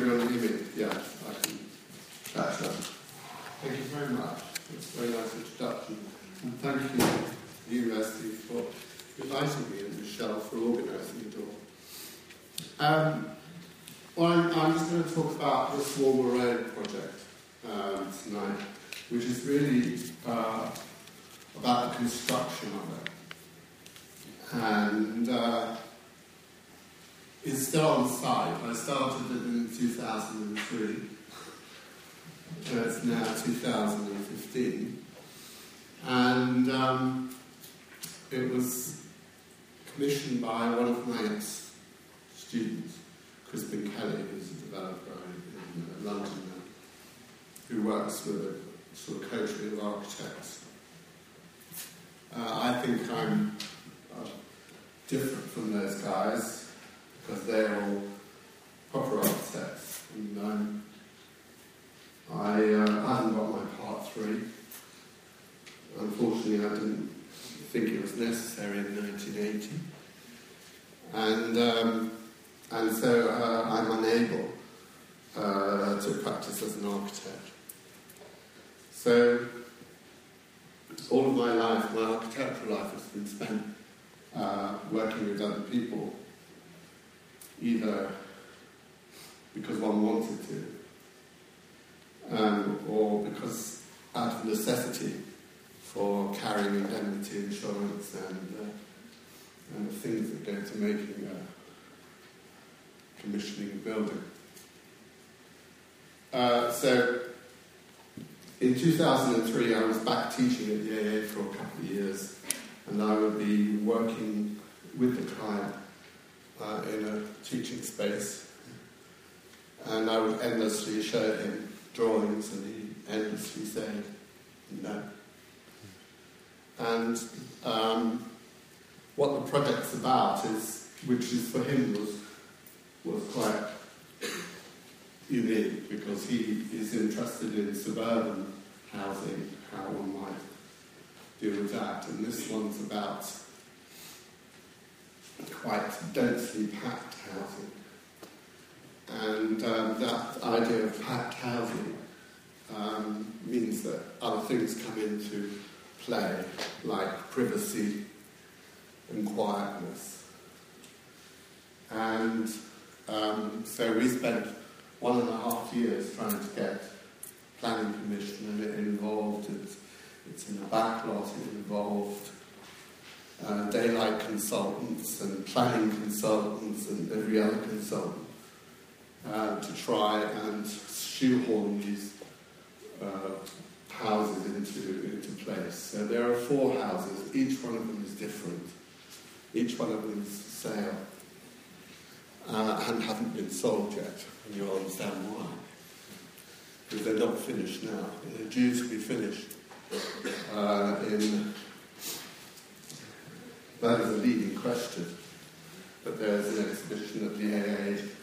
you'll leave it. Yeah, I can catch up. Thank you very much. It's a very nice introduction. And thank you, the University, for inviting me and Michelle for organising it all. Well, I'm just going to talk about the Swarmer Road project tonight, which is really about the construction of it. And it's still on site. I started it in 2003. It's now 2015. And it was commissioned by one of my ex-students, Crispin Kelly, who's a developer in London now, who works with a sort of coterie of architects. I think I'm different from those guys because they're all proper architects, and I haven't got my Part 3. Unfortunately, I didn't think it was necessary in 1980, and so I'm unable to practice as an architect. So all of my life, my architectural life, has been spent working with other people, either because one wanted to, or because out of necessity for carrying indemnity insurance and the things that go to making commissioning a building. So in 2003, I was back teaching at the AA for a couple of years, and I would be working with the client in a teaching space, and I would endlessly show him drawings, and he endlessly said no. And what the project's about which is for him was quite unique, because he is interested in suburban housing, how one might deal with that, and this one's about quite densely packed housing. And that idea of packed housing means that other things come into play, like privacy and quietness. And so we spent 1.5 years trying to get planning permission, and it involved, it's in a backlot, it involved daylight consultants and planning consultants and every other consultant to try and shoehorn these houses into place. So there are 4 houses, each one of them is different, each one of them is for sale, and haven't been sold yet, and you'll understand why. Because they're not finished now. They're due to be finished that is a leading question, but there's an exhibition at the AA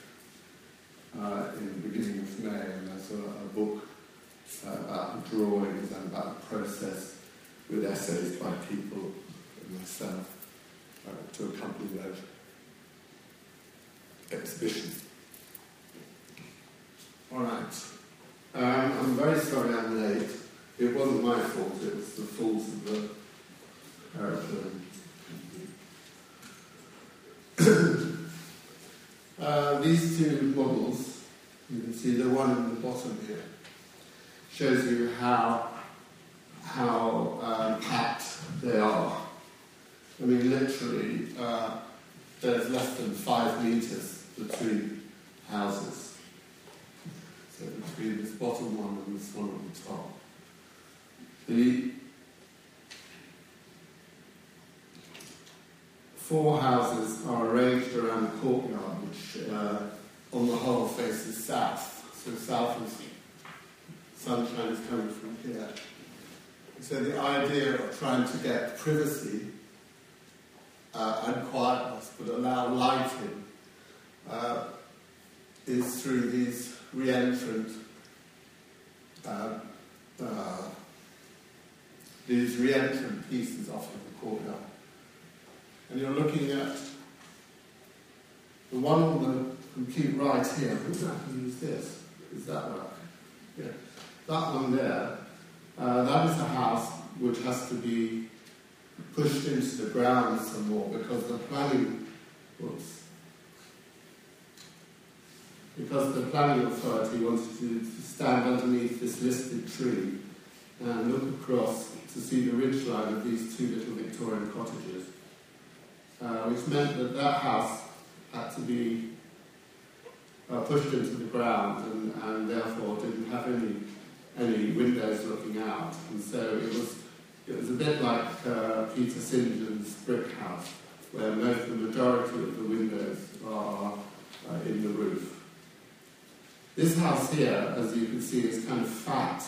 in the beginning of May, and there's a book about the drawings and about the process with essays by people and myself to accompany that exhibition. All right. I'm very sorry I'm late. It wasn't my fault, it was the fault of the aeroplane. These 2 models, you can see the one in the bottom here, shows you how packed they are. I mean, literally, there's less than 5 meters between houses. So between this bottom one and this one on the top. The 4 houses are arranged around the courtyard, which on the whole faces south. So south is sunshine is coming from here. So the idea of trying to get privacy and quietness, but allow light in, is through these re-entrant pieces off of the courtyard. And you're looking at the one on complete right here. I think I can use this. Does that work? Yeah. That one there, that is a house which has to be pushed into the ground some more because the planning authority wanted to stand underneath this listed tree and look across to see the ridgeline of these two little Victorian cottages, which meant that that house had to be pushed into the ground and therefore didn't have any windows looking out. And so it was a bit like Peter St John's brick house, where the majority of the windows are in the roof. This house here, as you can see, is kind of fat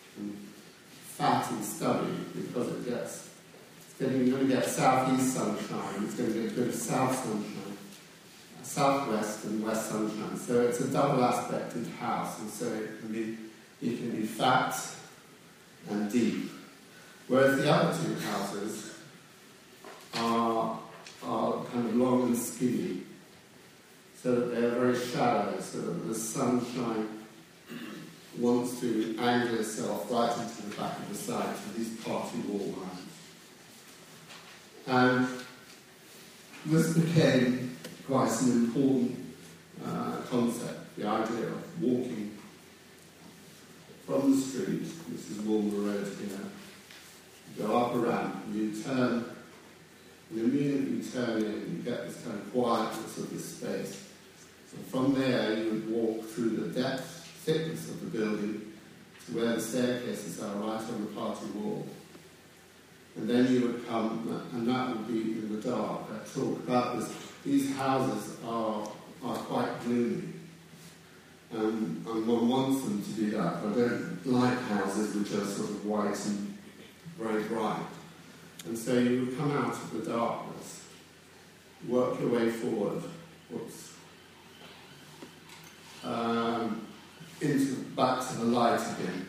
and stubby because you're going to get southeast sunshine, it's going to get good south sunshine, southwest and west sunshine. So it's a double aspected house, and so it can be fat and deep. Whereas the other two houses are kind of long and skinny, so that they're very shallow, so that the sunshine wants to angle itself right into the back of the side to these party wall lines. And this became quite an important concept, the idea of walking from the street. This is Walmer Road here. You go up a ramp, and you turn, and immediately you turn in, you get this kind of quietness of this space. And from there, you would walk through the thickness of the building to where the staircases are, right on the party wall. And then you would come, and that would be in the dark. I talk about this. These houses are quite gloomy. And one wants them to be that. I don't like houses which are sort of white and very bright. And so you would come out of the darkness, work your way forward, back to the light again.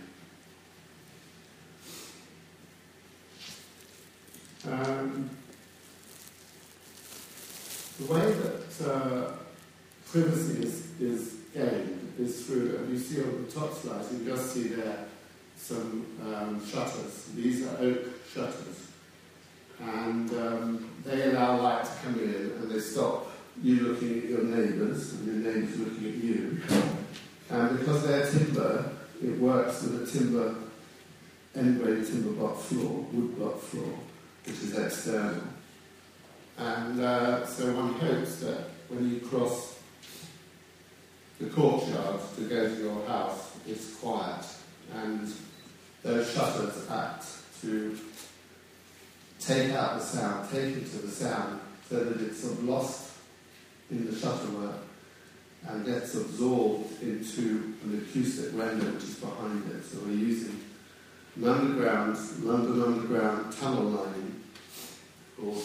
The way that privacy is gained is through, and you see on the top slide, you can just see there some shutters. These are oak shutters. And they allow light to come in, and they stop you looking at your neighbours, and your neighbours looking at you. And because they're timber, it works with a timber, end-grain timber block floor, wood block floor, which is external. And so one hopes that when you cross the courtyard to go to your house, it's quiet, and those shutters act to take out the sound, take it to the sound, so that it's sort of lost in the shutterwork and gets absorbed into an acoustic render which is behind it. So we're using an London Underground tunnel lining called,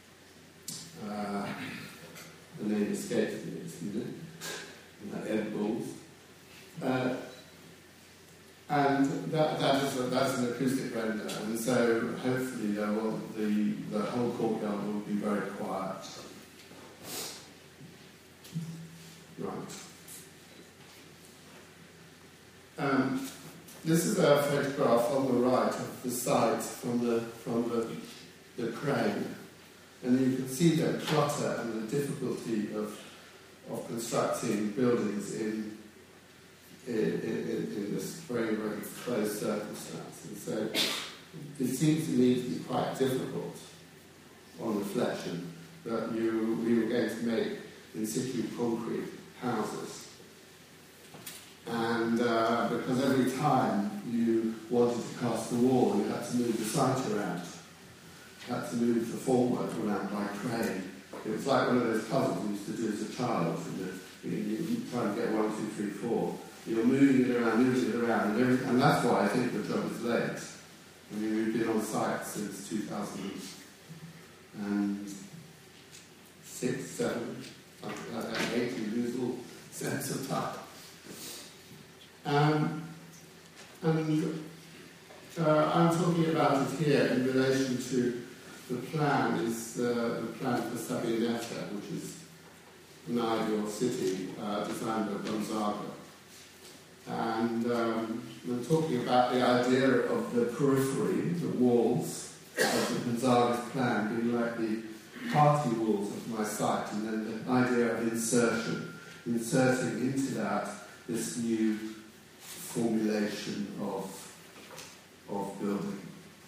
the name escapes me, isn't it? Ed Bulls. And that's an acoustic render, and so hopefully the whole courtyard will be very quiet. Right. This is a photograph on the right of the site from the crane, and you can see the clutter and the difficulty of constructing buildings in this very, very close circumstance. And so it seems to me to be quite difficult on reflection that we were going to make in situ concrete houses. And because every time you wanted to cast the wall, you had to move the site around. You had to move the formwork around by crane. It was like one of those puzzles we used to do as a child. You try and get 1, 2, 3, 4. You're moving it around, and that's why I think the job is late. I mean, we've been on site since 2006, 7, something like that, 8, you lose all sense of time. And I'm talking about it here in relation to the plan, is the plan for Sabianeta, which is an Ideal City designed by Gonzaga. And we're talking about the idea of the periphery, the walls of the Gonzaga's plan being like the party walls of my site, and then the idea of inserting into that this new formulation of building.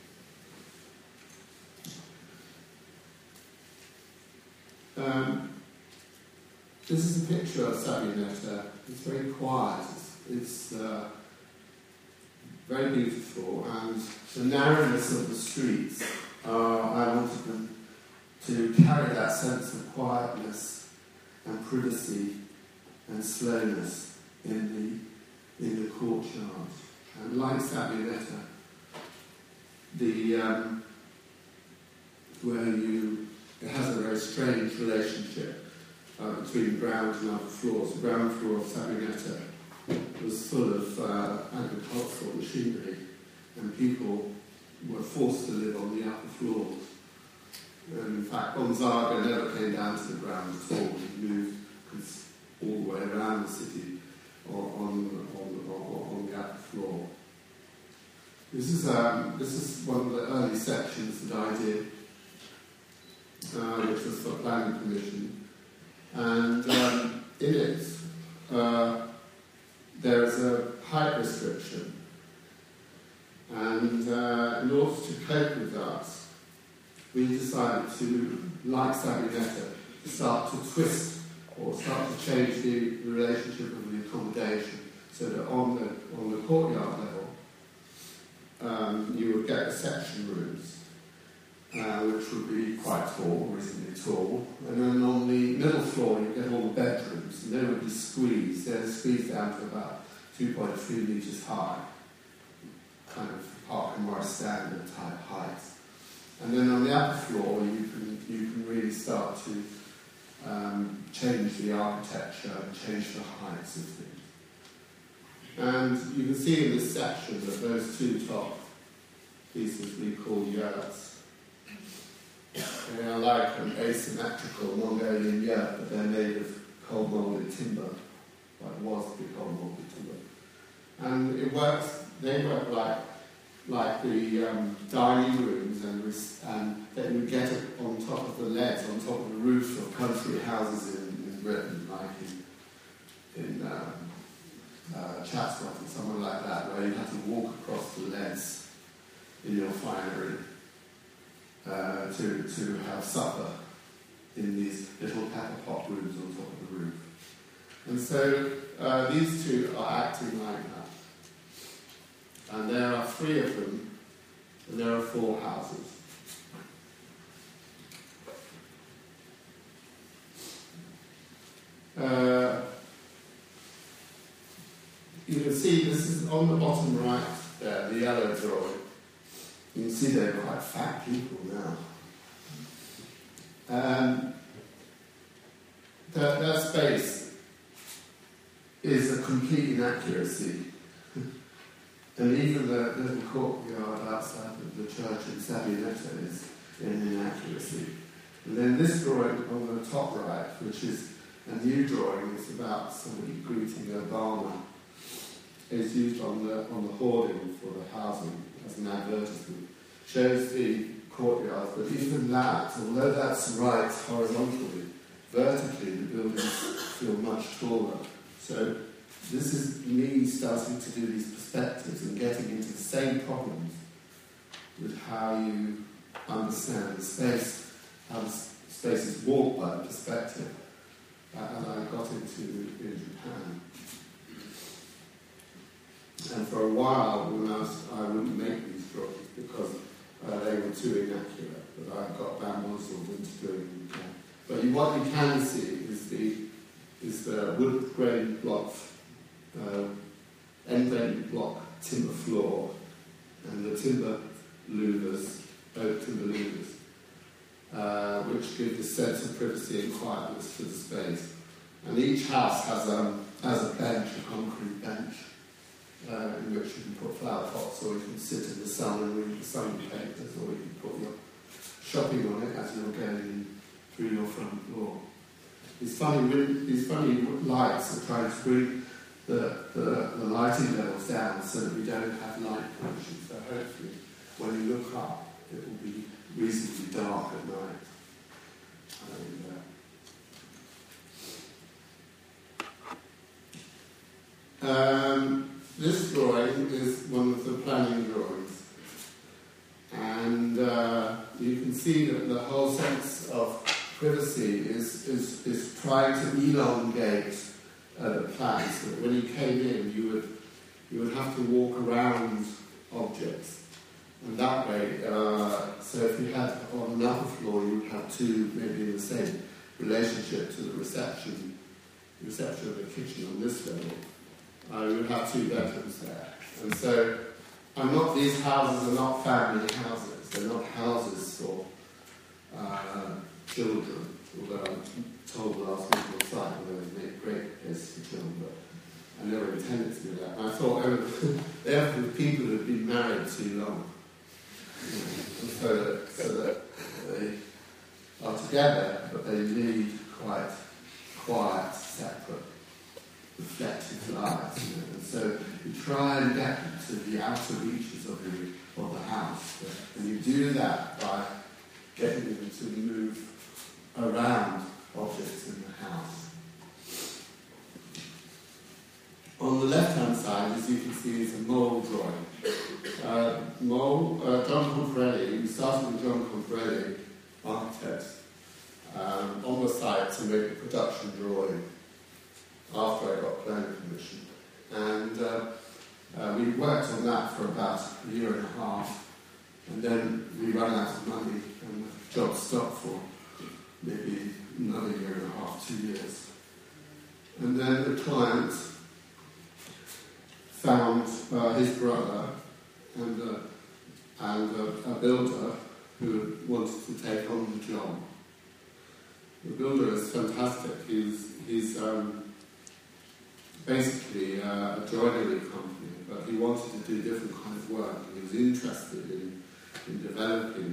This is a picture of Sabbionetta. It's very quiet. It's very beautiful, and the narrowness of the streets, I wanted them to carry that sense of quietness and privacy and slowness in the courtyard. And like Sabbionetta, it has a very strange relationship between ground and upper floors. The ground floor of Sabbionetta was full of agricultural machinery, and people were forced to live on the upper floors. And in fact, Gonzaga never came down to the ground at all. He moved all the way around the city on the upper floor. This is one of the early sections that I did, which was for planning permission. And in it, there is a height restriction. And in order to cope with that, we decided to, like Sabbionetta, start to twist or start to change the relationship of the accommodation, so that on the courtyard level, you would get reception rooms, which would be quite tall, reasonably tall, and then on the middle floor you get all the bedrooms, and they would be squeezed. They're squeezed down to about 2.3 metres high, kind of Park and Morris standard type height. And then on the upper floor you can really start to change the architecture and change the heights of things. And you can see in this section that those two top pieces we call yurts. They are like an asymmetrical Mongolian yurt, but they're made of cold moulded timber, was the cold moulded timber. And they work like the dining rooms, and that you get it on top of the leads, on top of the roofs of country houses in Britain, like in Chatsworth and somewhere like that, where you have to walk across the leads in your finery to have supper in these little pepper pot rooms on top of the roof. And so these two are acting like that. And there are 3 of them, and there are 4 houses. You can see this is on the bottom right there, the yellow drawing. You can see they're quite fat people now. That space is a complete inaccuracy. And even the little courtyard outside of the church in Sabbionetta is an inaccuracy. And then this drawing on the top right, which is a new drawing, it's about somebody greeting Obama, is used on the hoarding for the housing as an advertisement. Shows the courtyard, but even that, although that's right horizontally, vertically the buildings feel much taller. So this is me starting to do these perspectives and getting into the same problems with how you understand the space, how the space is walked by the perspective, as I got into in Japan. And for a while, I wouldn't make these drawings because they were too inaccurate, but I got bamboozled into doing them again. But what you can see is the wood grain block, end grain block timber floor, and the timber louvers, oak timber louvers, which give the sense of privacy and quietness to the space. And each house has a bench, a concrete bench, in which you can put flower pots, or you can sit in the sun and read the Sunday papers, or you can put your shopping on it as you're going through your front door. these funny lights are trying to bring the lighting levels down so that we don't have light pollution. So hopefully, when you look up, it will be reasonably dark at night. This drawing is one of the planning drawings, and you can see that the whole sense of privacy is trying to elongate the plan, so that when you came in, you would have to walk around objects, and that way, so if you had on another floor, you would have two, maybe in the same relationship to the reception of the kitchen on this level. You would have two bedrooms there, and so these houses are not family houses. They're not houses for children, although I'm told the last week on site they would make great places for children, but I never intended to do that. And I thought they're for people who have been married too long, and so that they are together, but they lead quite quiet, separate, reflective lives. And so you try and get to the outer reaches of the house, and you do that by getting them to move around objects in the house. On the left-hand side, as you can see, is a mole drawing. John Conferelli, we started with John Conferelli, architect, on the site to make a production drawing after I got planning permission. And we worked on that for about a year and a half, and then we ran out of money, and the job stopped for maybe another year and a half, 2 years. And then the client found his brother and a builder who wanted to take on the job. The builder is fantastic. He's basically a joinery company, but he wanted to do different kind of work, and he was interested in developing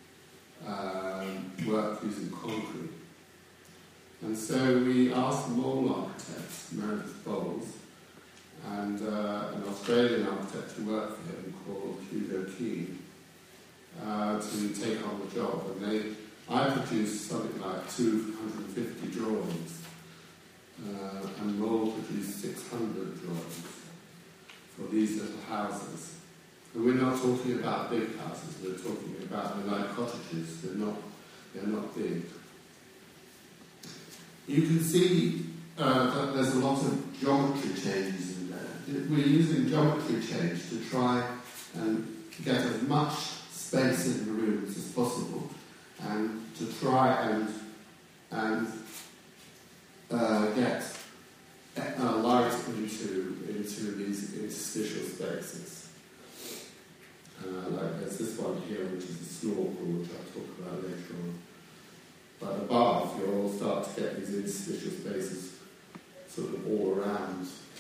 work using concrete. And so we asked the mole architect, Meredith Bowles, and an Australian architect who worked for him called Hugo Keane, to take on the job. And I produced something like 250 drawings, and Mole produced 600 drawings for these little houses. And we're not talking about big houses, we're talking about they're like cottages, they're not big. You can see that there's a lot of geometry changes in there. We're using geometry change to try and get as much space in the rooms as possible, and to try and get light into these interstitial spaces. Like there's this one here, which is a snorkel, which I'll talk about later on. But above, you'll start to get these interstitial spaces sort of all around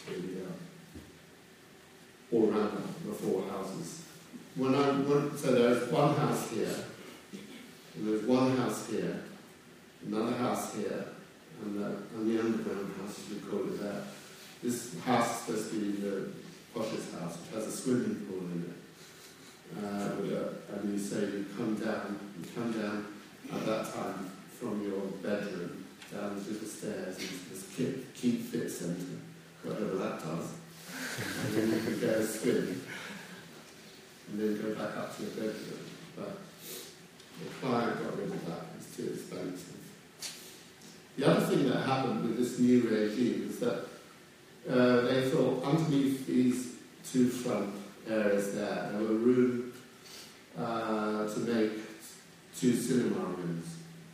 the four houses. So there's one house here, and there's one house here, another house here, and the underground house, as we call it there. This house is supposed to be the poshest house, which has a swimming pool in it. And you say you come down at that time from your bedroom down the little stairs into this Keep Fit Centre, whatever that does. And then you can go swim, and then go back up to your bedroom. But the client got rid of that, it's too expensive. The other thing that happened with this new regime is that they thought underneath these two front areas there were room to make two cinema rooms.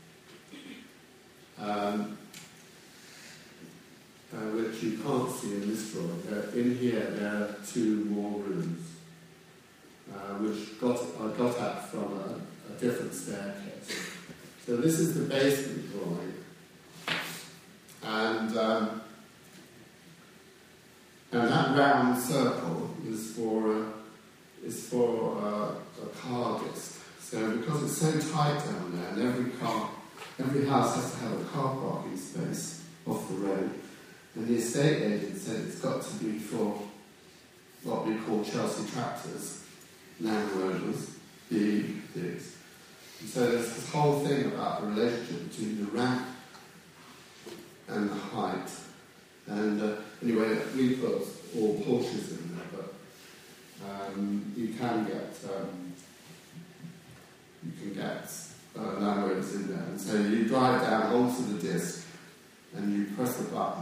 Which you can't see in this drawing. In here there are two more rooms, which are got at from a different staircase. So this is the basement drawing, and that round circle is for a car disc. So because it's so tight down there, and every car every house has to have a car parking space off the road, and the estate agent said it's got to be for what we call Chelsea tractors, Land Rovers, big things. And so there's this whole thing about the relationship between the ramp and the height. And anyway, we put all Porsches in there, but you can get Land Rovers in there. And so you drive down onto the disc and you press a button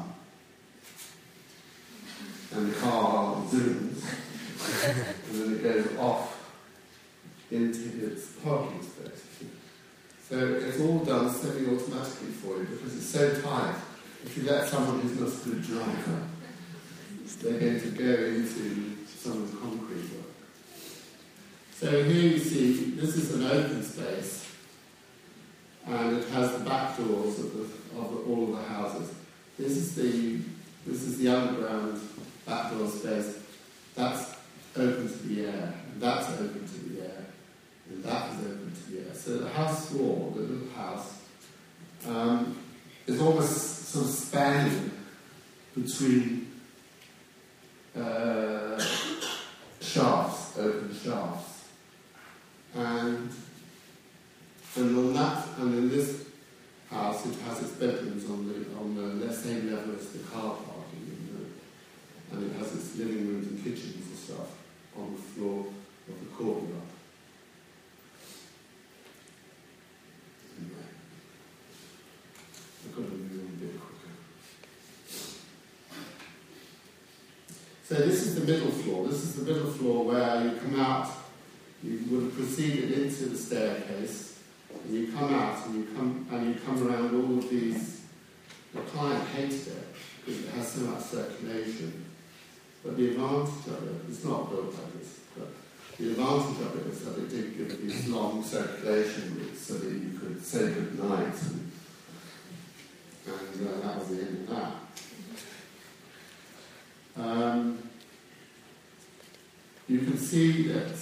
and the car zooms and then it goes off into its parking space. So it's all done semi-automatically for you because it's so tight. If you let someone who's not a good driver, they're going to go into some of the concrete work. So here you see, this is an open space, and it has the back doors of all of the houses. This is the underground back door space. That's open to the air, and that's open to the air, and that is open to the air. So the house floor, the little house, is almost sort of spanning between shafts, open shafts. And in this house, it has its bedrooms on the same level as the car parking, and it has its living rooms and kitchens and stuff on the floor of the courtyard. Anyway, I've got to move a bit quicker. So this is the middle floor. This is the middle floor where you come out. You would have proceeded into the staircase, and you come out, and you come around all of these. The client hates it because it has so much circulation. But the advantage of it, it's not built like this, but the advantage of it is that it did give these long circulation routes so that you could say good night, and that was the end of that. You can see that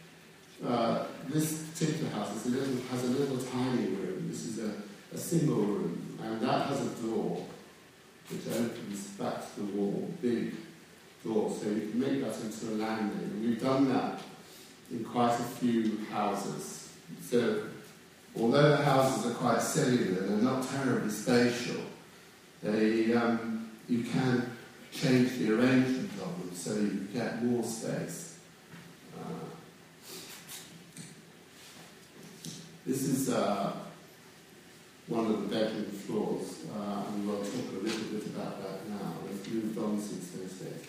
this particular house has a little tiny room. This is a single room, and that has a door which opens back to the wall, big door, so you can make that into a landing. And we've done that in quite a few houses. So although the houses are quite cellular, they're not terribly spatial. You can change the arrangement of them so you get more space. This is one of the bedroom floors, and we'll talk a little bit about that now. We've moved on since those days.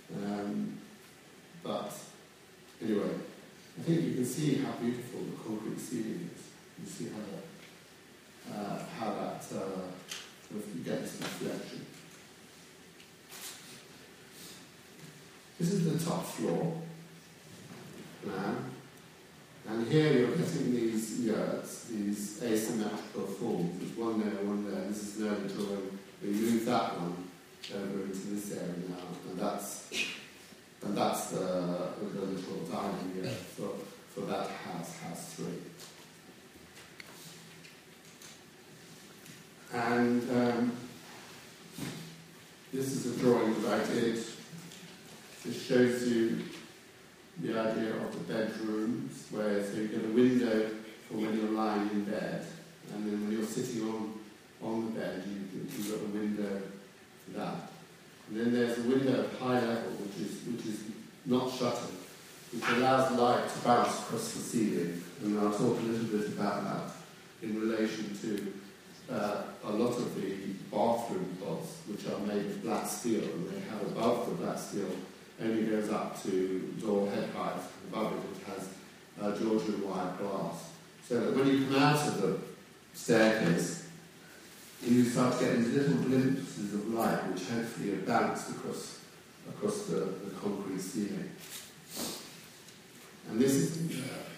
But anyway, I think you can see how beautiful the concrete ceiling is. You see how that you get this reflection. This is the top floor plan. And here you're getting these yurts, these asymmetrical forms. There's one there. This is an early drawing. We move that one over into this area now, and that's the little dining yurt for that house 3. And this is a drawing that I did. It shows you the idea of the bedrooms, where so you get a window for when you're lying in bed, and then when you're sitting on the bed, you've got a window for that. And then there's a window at high level, which is not shuttered, which allows light to bounce across the ceiling. And I'll talk a little bit about that in relation to a lot of the bathroom pods, which are made of black steel, and they have above the black steel only goes up to door head height. Above it has Georgian wire glass. So that when you come out of the staircase, you start getting little glimpses of light, which hopefully are bounced across the concrete ceiling. And this is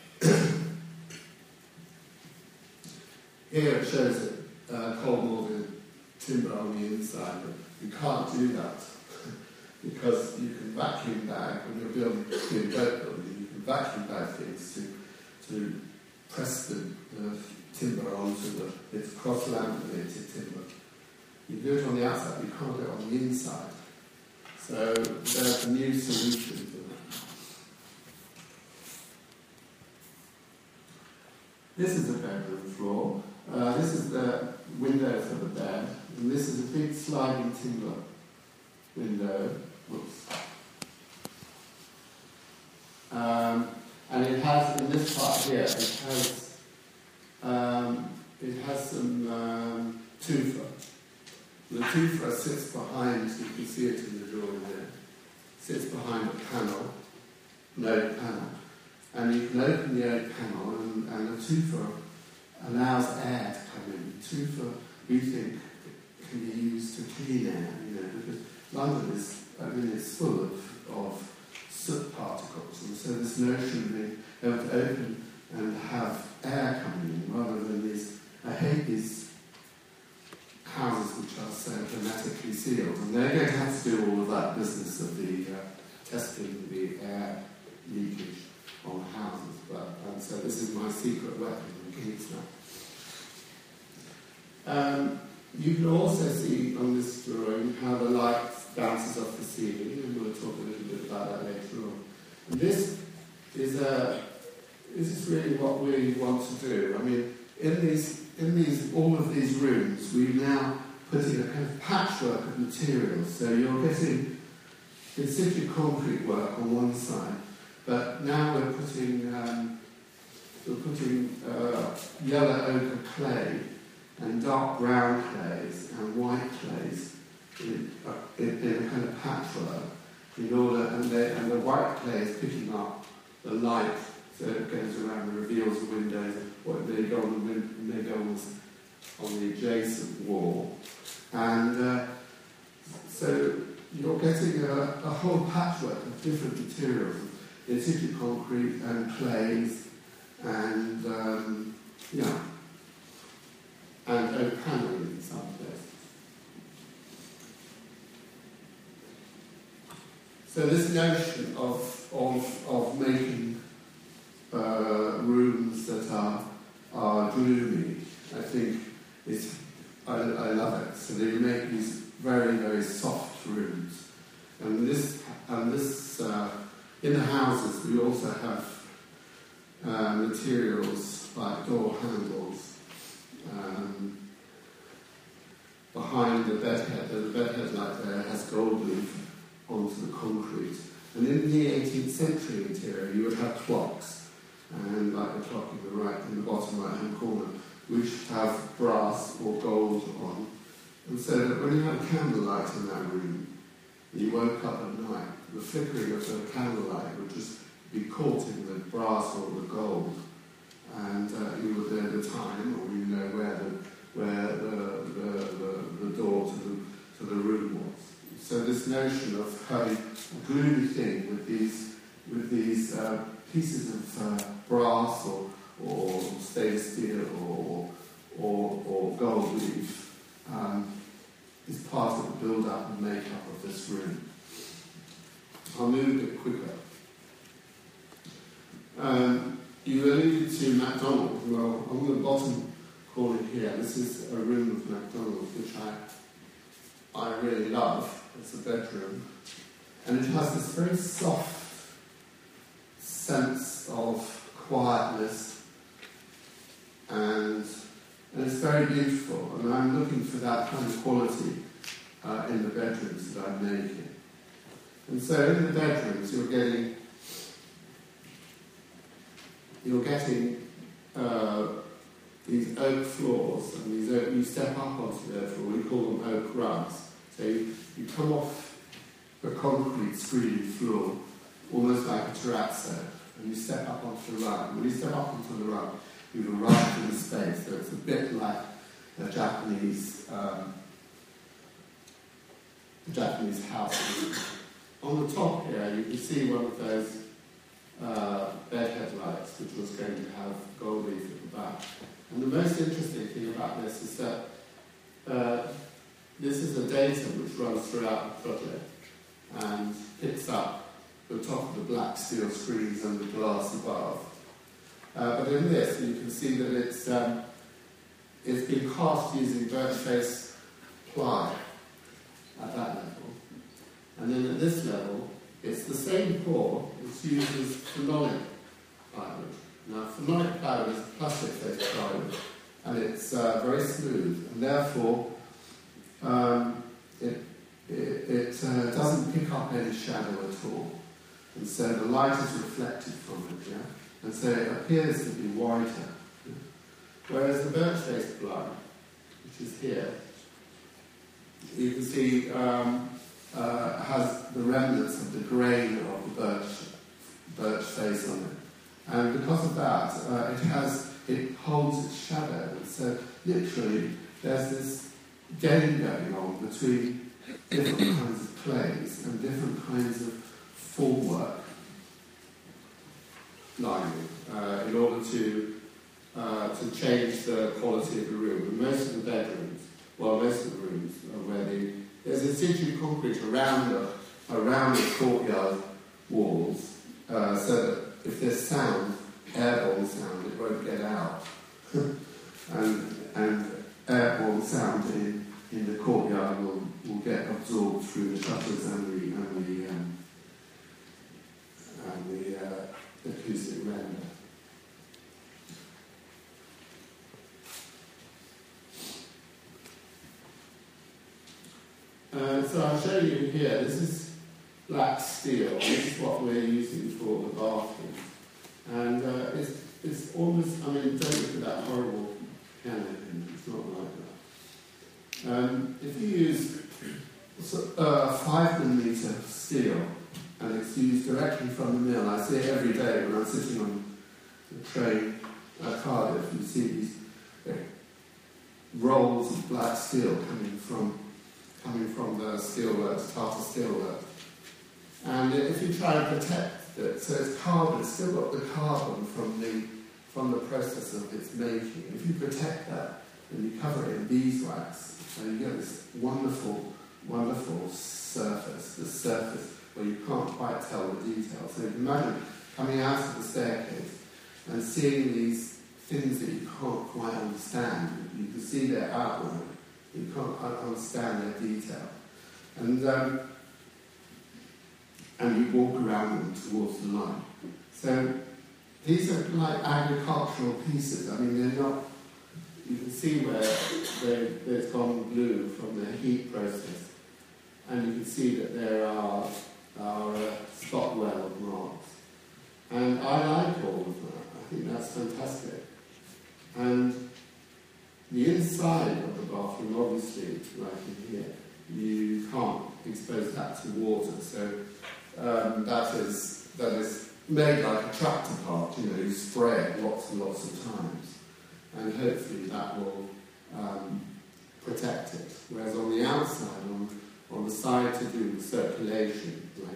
here it shows cold molded timber on the inside, but you can't do that. Because you can vacuum bag, when you're doing boat building, you can vacuum bag things to press the timber onto it's cross-laminated timber. You do it on the outside, you can't do it on the inside. So there's a new solution to that. This is the bedroom floor. This is the window for the bed, and this is a big sliding timber window. Whoops. And it has, in this part here, it has some tufa. The tufa sits behind, you can see it in the drawing there, sits behind a panel, an oak panel. And you can open the oak panel and the tufa allows air to come in. Tufa, we think, can be used to clean air, because London is, it's full of soot particles, and so this notion of being able to open and have air coming in rather than these, I hate these houses which are so hermetically sealed, and they're going to have to do all of that business of the testing the air leakage on houses, and so this is my secret weapon against that. You can also see on this drawing how the light bounces off the ceiling, and we'll talk a little bit about that later on. And this is really what we want to do. I mean, in all of these rooms, we've now put in a kind of patchwork of materials. So you're getting in situ concrete work on one side, but now we're putting yellow ochre clay and dark brown clays and white clays in a kind of patchwork in order, and the white clay is picking up the light, so it goes around and reveals the windows, what they go on the adjacent wall, and so you're getting a whole patchwork of different materials, in situ concrete and clays and and oak paneling in some places. So this notion of making rooms that are gloomy, I think I love it. So they make these very, very soft rooms, and this in the houses we also have materials like door handles. Behind the bedhead light there has gold leaf onto the concrete. And in the 18th century interior, you would have clocks, and like the clock in the bottom right-hand corner, which have brass or gold on. And so that when you had candlelight in that room, you woke up at night, the flickering of the candlelight would just be caught in the brass or the gold, and you would know the time, or you know where the door to the room was. So this notion of having a gloomy thing with these pieces of brass or stainless steel or gold leaf is part of the build-up and make-up of this room. I'll move a bit quicker. You alluded to McDonald's. Well, on the bottom corner here, this is a room of McDonald's, which I really love. It's a bedroom. And it has this very soft sense of quietness, and it's very beautiful. And I'm looking for that kind of quality in the bedrooms that I'm making. And so in the bedrooms, you're getting these oak floors, and you step up onto the floor. We call them oak rugs. So you come off the concrete screeded floor, almost like a terrazzo, and you step up onto the rug. When you step up onto the rug, you arrive in the space. So it's a bit like a Japanese house. On the top here, you can see one of those bed headlights, which was going to have gold leaf at the back. And the most interesting thing about this is that this is a datum which runs throughout the project and picks up the top of the black steel screens and the glass above. But in this, you can see that it's been cast using birch face ply at that level. And then at this level, it's the same core that's used as phenolic plywood. Now, phenolic plywood is plastic-based plywood, and it's very smooth, and therefore it doesn't pick up any shadow at all. And so the light is reflected from it, yeah? And so it appears to be whiter. Yeah? Whereas the birch-faced ply, which is here, you can see has the remnants of the grain of the birch face on it. And because of that, it holds its shadow. And so literally there's this game going on between different kinds of clays and different kinds of formwork lining in order to change the quality of the room. And most of the bedrooms, most of the rooms are where there's in situ concrete around the courtyard walls, so that if there's sound, airborne sound, it won't get out. and airborne sound in the courtyard will get absorbed through the shutters and the acoustic render. So I'll show you here, this is black steel, this is what we're using for the bathroom. And it's almost, don't look at that horrible piano pin, it's not like that. If you use 5mm steel, and it's used directly from the mill, I see it every day when I'm sitting on the train at Cardiff, you see these rolls of black steel coming from the steelworks, Tata Steelworks. And if you try and protect it, so it's carbon, it's still got the carbon from the process of its making. If you protect that, and you cover it in beeswax, and you get this wonderful, wonderful surface, this surface where you can't quite tell the details. So you can imagine coming out of the staircase and seeing these things that you can't quite understand. You can see their outline, you can't understand their detail. And you walk around them towards the light. So these are like agricultural pieces. They're not, you can see where they've gone blue from the heat process. And you can see that there are spot weld marks. And I like all of that. I think that's fantastic. And the inside of the bathroom, obviously, like in here, you can't expose that to water. So that is made like a tractor part, you spray it lots and lots of times. And hopefully that will protect it. Whereas on the outside, on the side to do with circulation, like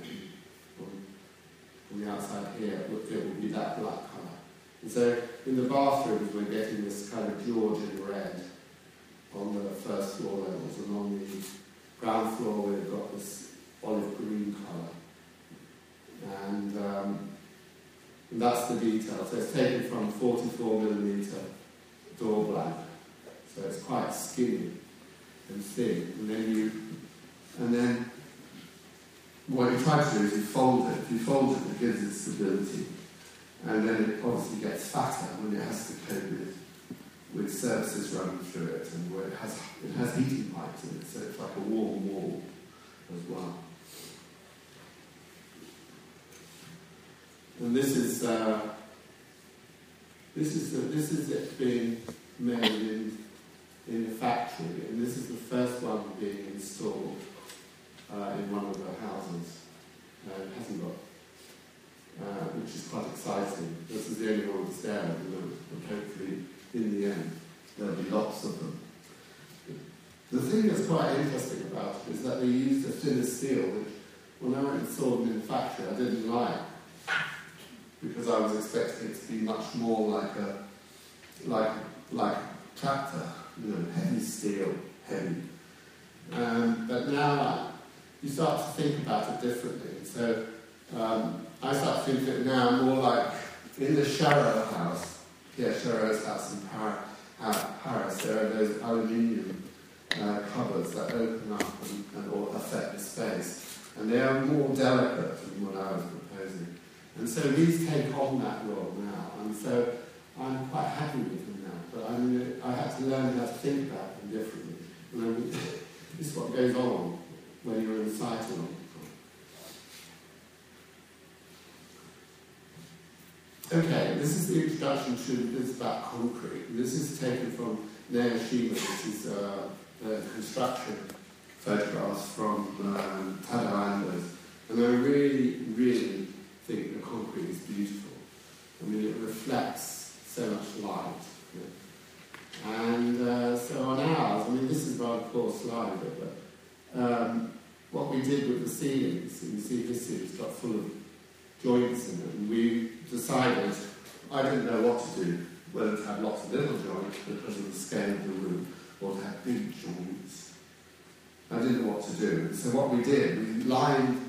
on the outside here, it will be that black colour. And so in the bathrooms, we're getting this kind of Georgian red on the first floor levels, and on the ground floor, we've got this olive green colour. And that's the detail. So it's taken from 44mm door blank. So it's quite skinny and thin. And then what you try to do is you fold it. If you fold it, it gives it stability. And then it obviously gets fatter when it has to cope with surfaces running through it, and where it has heating pipes in it, so it's like a warm wall as well. And this is it being made in the factory, and this is the first one being installed in one of the houses. It hasn't got, which is quite exciting. This is the only one that's there at the moment, but hopefully in the end there'll be lots of them. The thing that's quite interesting about it is that they used a thinner steel, which when I went and saw them in the factory, I didn't like, because I was expecting it to be much more like a tractor, heavy steel, heavy. But now you start to think about it differently. So I start to think of it now more like in the Sharrow house, Pierre Sharrow's house in Paris. Paris, there are those aluminium cupboards that open up and or affect the space. And they are more delicate than what I was proposing. And so these take on that role now. And so I'm quite happy with them now. But I had to learn how to think about them differently. And this is what goes on when you're in cycling. Okay, this is the introduction to this about concrete. This is taken from Naoshima. This is the construction photographs from Tadao Ando's. And I really, really think the concrete is beautiful. I mean, it reflects so much light. You know? And so on ours, I mean, this is a rather poor slide, but what we did with the ceilings, you see this ceiling's got full of joints in it, and we decided, I didn't know what to do, whether to have lots of little joints because of the scale of the room, or to have big joints. I didn't know what to do. So what we did, we lined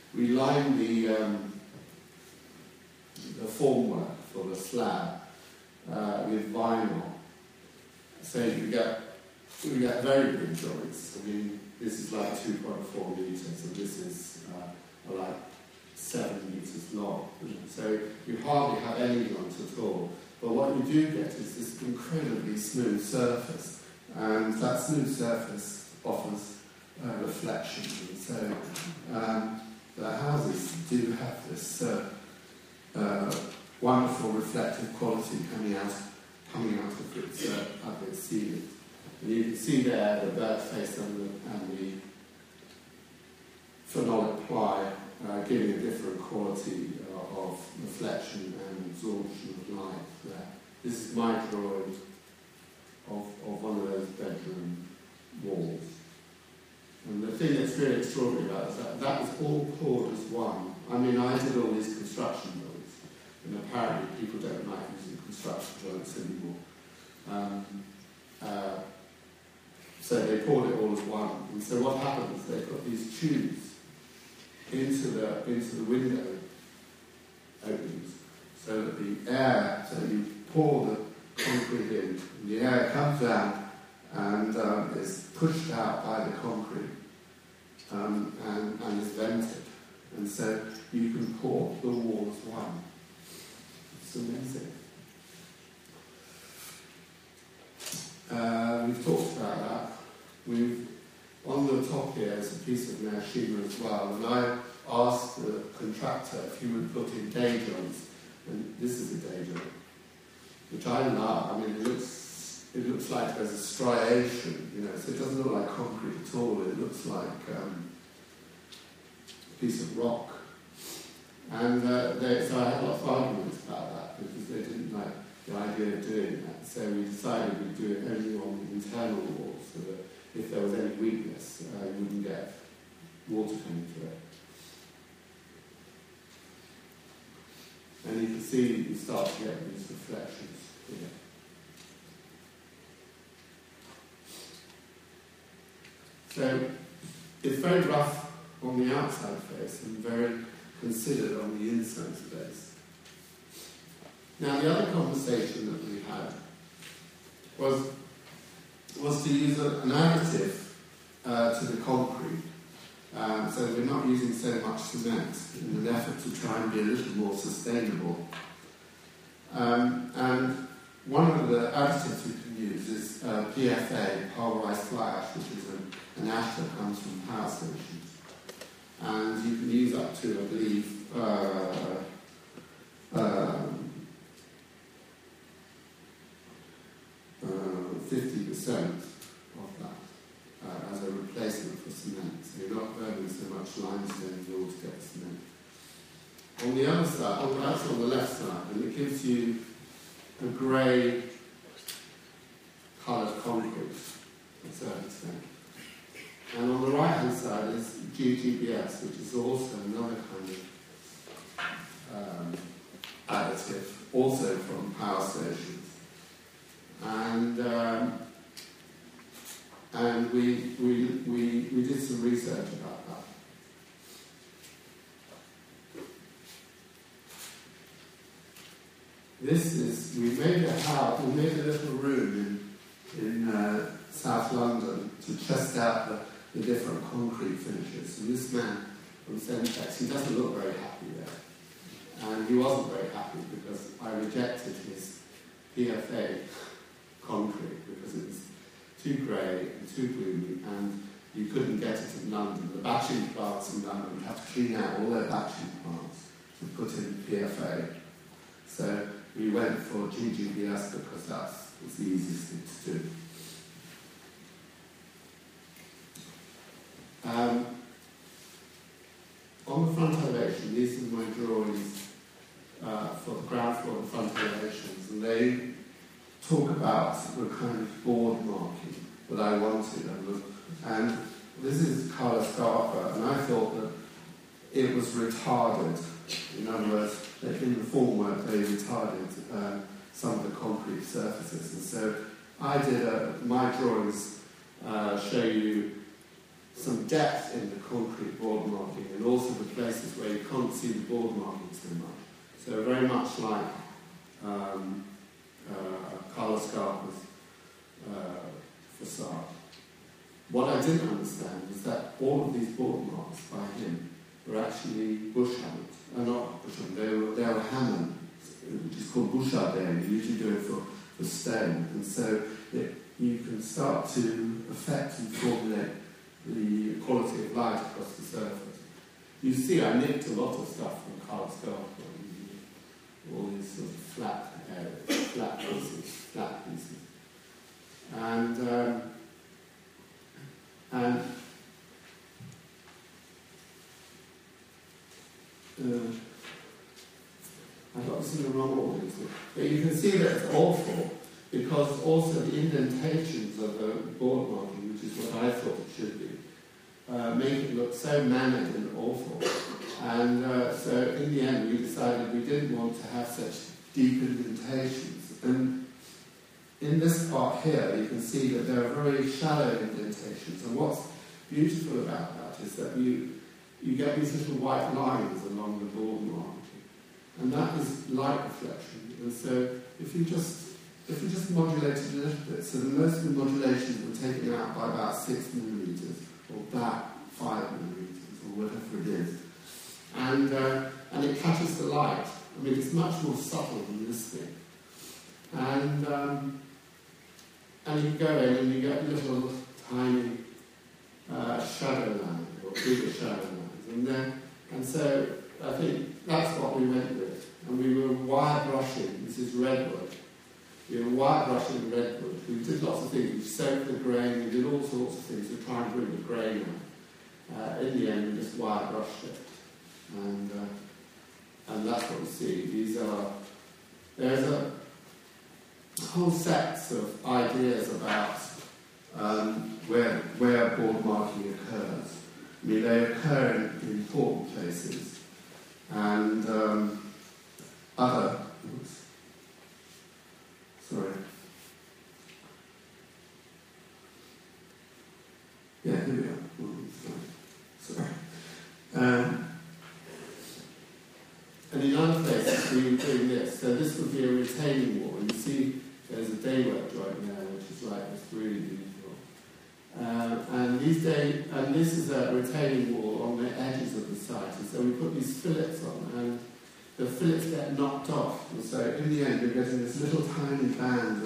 the formwork for the slab with vinyl, so you get very big joints. I mean, this is like 2.4 meters, and this is like 7 meters long. So you hardly have any joints at all. But what you do get is this incredibly smooth surface, and that smooth surface offers reflection. And so the houses do have this wonderful reflective quality coming out of its ceiling. And you can see there the bird face and the phenolic ply giving a different quality of reflection and absorption of light there. This is my drawing of one of those bedroom walls. And the thing that's really extraordinary about it is that was all poured as one. I mean, I did all these construction drawings, and apparently people don't like using construction drawings anymore. So they poured it all as one. And so what happened is they put these tubes into the window openings, so that the air, so you pour the concrete in, and the air comes down and is pushed out by the concrete and is vented. And so you can pour the wall as one. It's amazing. We've talked about that. On the top here is a piece of Naoshima as well, and I asked the contractor if he would put in day joints, and this is a day joint, which I love. I mean, it looks like there's a striation, you know, so it doesn't look like concrete at all. It looks like a piece of rock. And so I had lots of arguments about that because they didn't like the idea of doing that. So we decided we'd do it only on the internal walls, so that if there was any weakness, you wouldn't get water coming through it. And you can see you start to get these reflections here. So it's very rough on the outside face and very considered on the inside face. Now the other conversation that we had was to use an additive to the concrete. So we're not using so much cement in an effort to try and be a little more sustainable. And one of the additives we can use is PFA, pulverized fly ash, which is an ash that comes from power stations. And you can use up to, I believe, 50% of that as a replacement for cement. So you're not burning so much limestone in order to get cement. On the other side, that's on the left side, and it gives you a grey coloured concrete to a certain extent. And on the right hand side is GGBS, which is also another kind of additive, also from power stations. And we did some research about that. We made a little room in South London to test out the different concrete finishes. And this man from Centex, he doesn't look very happy there. And he wasn't very happy because I rejected his PFA concrete because it was too grey and too gloomy, and you couldn't get it in London. The batching plants in London had to clean out all their batching plants to put in PFA. So we went for GGBS because that was the easiest thing to do. On the front elevation, these are my drawings for the ground floor and front elevations, and they talk about the kind of board marking that I wanted. And this is Carla Scarpa, and I thought that it was retarded. In other words, that in the formwork they retarded some of the concrete surfaces. And so I did my drawings show you some depth in the concrete board marking, and also the places where you can't see the board marking so much. So very much like Carla Scarpa's facade. What I didn't understand is that all of these board marks by him were actually bush hammers. Not bush hammers, they were hammer, which is called boucharding. You usually do it for stone. And so you can start to affect and formulate the quality of light across the surface. You see, I nicked a lot of stuff from Carla Scarpa. All these sort of flat areas, flat pieces. And I got this in the wrong order. But you can see that it's awful because also the indentations of the board marking, which is what I thought it should be, make it look so mannered and awful. And so in the end we decided we didn't want to have such deep indentations. And in this part here you can see that there are very shallow indentations, and what's beautiful about that is that you get these little white lines along the board marking, and that is light reflection. And so if you just modulate it a little bit, so the most of the modulations were taken out by about 6 millimeters, or back 5 millimeters, or whatever it is. And it catches the light. I mean, it's much more subtle than this thing. And you go in and you get little tiny shadow lines, or bigger shadow lines. And so I think that's what we went with. And we were wire brushing. This is redwood. We were wire brushing redwood. We did lots of things. We soaked the grain. We did all sorts of things to try and bring the grain out. In the end, we just wire brushed it. And that's what we see. There's a whole set of ideas about where board marking occurs. I mean, they occur in important places, and other. Oops, sorry. Yeah, here we are. Sorry. And in other places we were doing this. So this would be a retaining wall. You see there's a daywork joint there, which is like this, really beautiful. And this is a retaining wall on the edges of the site. And so we put these fillets on, and the fillets get knocked off. And so in the end, you're getting this little tiny band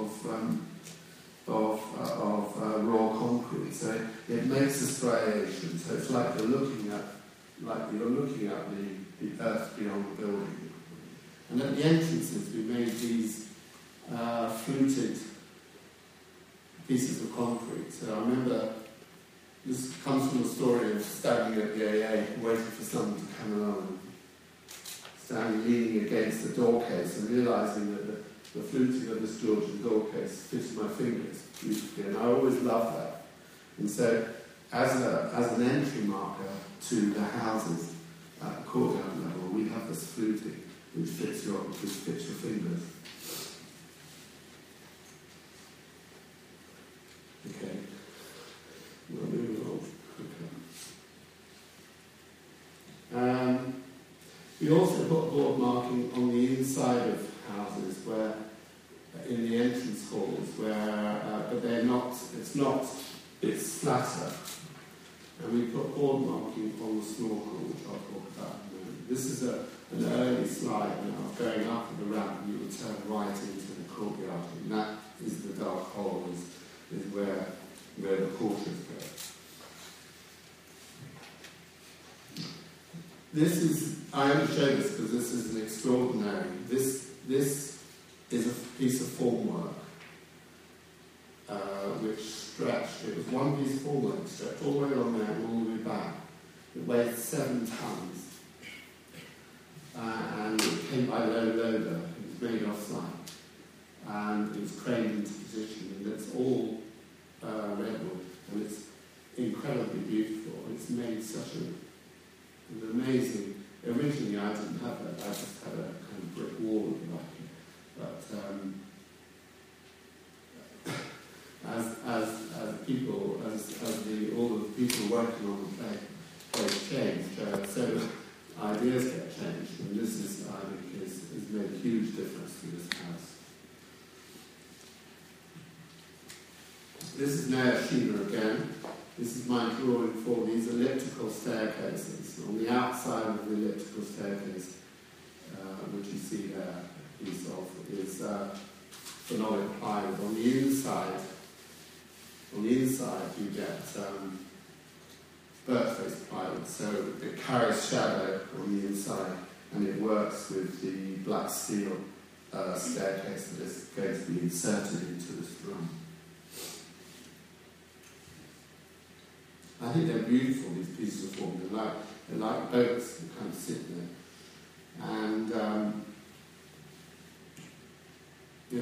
of raw concrete. So it makes a striation. So it's like you're looking at the earth beyond the building. And at the entrances, we made these fluted pieces of concrete. So I remember, this comes from the story of standing at the AA, waiting for someone to come along, standing leaning against the door case and realising that the fluting of this Georgian door case fits my fingers beautifully, and I always loved that. And so, as an entry marker to the houses at the courtyard level, we have this fluting which fits your fingers. Okay. We'll move on. Okay. We also put board marking on the inside of houses where in the entrance halls, where but they're not. It's flatter, and we put board marking on the snorkel, which I'll talk about in a moment. This is an early slide now, going up the ramp, and you will turn right into the courtyard, and that is the dark hole, is where the portrait goes. This is, I only show this because this is an extraordinary, this is a piece of formwork which stretched, it was one piece of formwork, stretched all the way along there and all the way back. It weighed 7 tons. And it came by low loader, it was made off-site. And it was craned into position, and it's all redwood, and it's incredibly beautiful. It's made such an amazing. Originally, I didn't have that. I just had a kind of brick wall at the back. But all the people working on the place changed, so ideas get changed, and this is, I think, has made a huge difference to this house. This is Naoshima again. This is my drawing for these elliptical staircases. On the outside of the elliptical staircase, which you see there, a piece of, is phenolic plywood. On the inside you get birch-face plywood, so it carries shadow on the inside, and it works with the black steel staircase that is going to be inserted into this room. I think they're beautiful, these pieces of form. They're like boats that kind of sit there. And, yeah.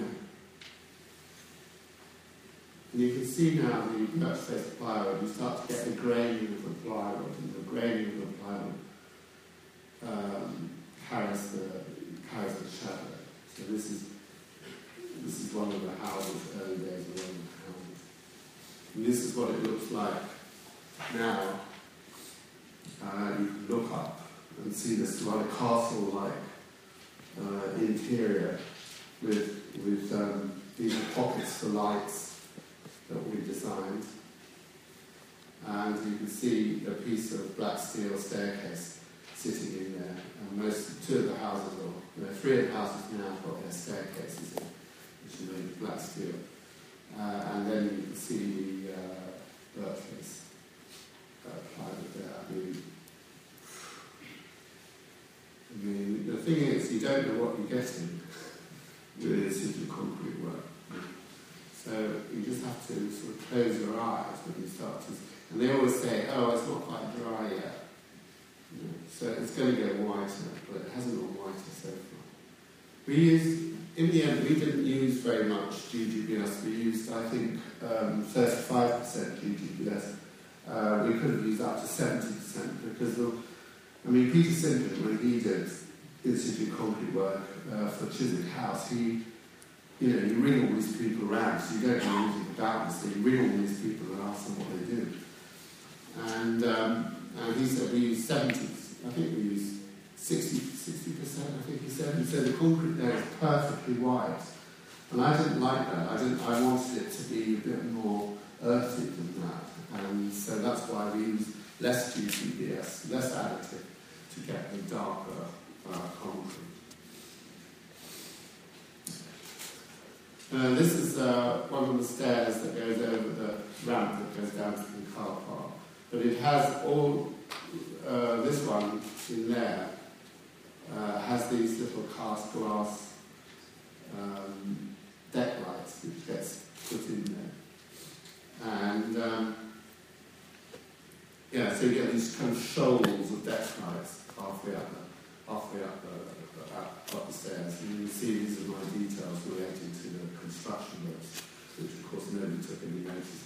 And you can see now the birch-face plywood, you start to get the graining of the plywood, and the graining of the plywood carries the shadow. So this is one of the houses, early days of one of the houses. And this is what it looks like now. You can look up and see this rather castle-like interior with these pockets for lights that we designed, and you can see a piece of black steel staircase sitting in there. And two of the houses, or 3 of the houses now have got their staircases in, which are made of black steel. And then you can see the birch-face plywood there. I mean, the thing is, you don't know what you're getting with this sort of concrete work. So you just have to sort of close your eyes when you start to... And they always say, oh, it's not quite dry yet. You know, so it's going to get whiter, but it hasn't gone whiter so far. In the end, we didn't use very much GGBS. We used, I think, 35% GGBS. We could have used up to 70% because Peter Simpson, when he did in-situ concrete work for Chiswick House, you ring all these people around, so you don't know anything about this, so you ring all these people and ask them what they do. And he said we use 70%, I think we use 60%, I think he said. He said the concrete there is perfectly white. And I didn't like that. I wanted it to be a bit more earthy than that. And so that's why we use less GGBS, less additive, to get the darker concrete. This is one of the stairs that goes over the ramp that goes down to the car park. But it has all, this one in there, has these little cast glass deck lights which gets put in there. And, so you get these kind of shoals of deck lights halfway up the stairs, and you can see these are my details relating to the construction works, which of course nobody took any notice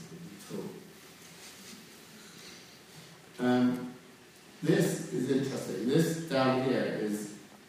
of at all. This is interesting. This down here is,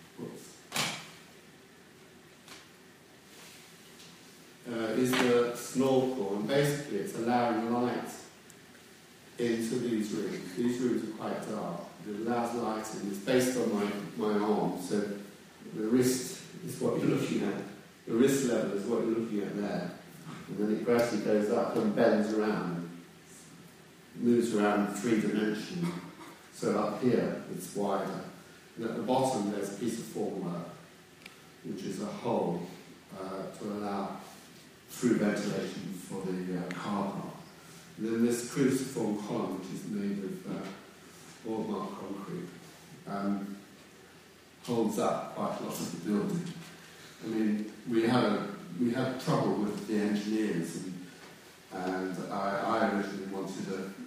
is the snorkel, and basically it's allowing light into these rooms. These rooms are quite dark. It allows light in. It's based on my arm, so the wrist is what you're looking at the wrist level is what you're looking at there. And then it gradually goes up and bends around, moves around in 3 dimensions. So up here, it's wider. And at the bottom, there's a piece of formwork, which is a hole to allow through ventilation for the car park. And then this cruciform column, which is made of Waldmark concrete, holds up quite a lot of the building. I mean, we had trouble with the engineers, and I originally wanted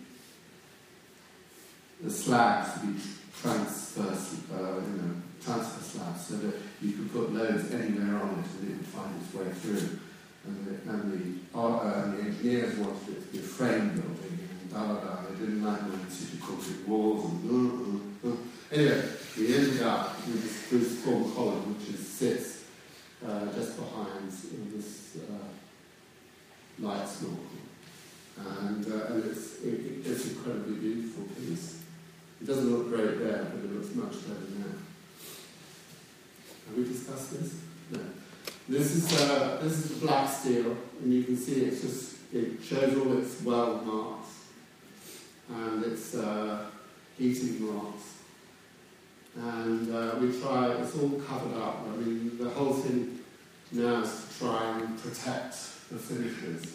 the slabs to be transfer slabs, so that you could put loads anywhere on it and it would find its way through. And the engineers wanted it to be a frame building, and they didn't like when city concrete walls and Anyway, we ended up with this cruciform column which sits just behind this light snorkel, and it's incredibly beautiful piece. It doesn't look great there, but it looks much better now. Have we discussed this? No. This is the black steel, and you can see it shows all its weld marks and its heating marks. And it's all covered up. I mean, the whole thing now is to try and protect the finishes.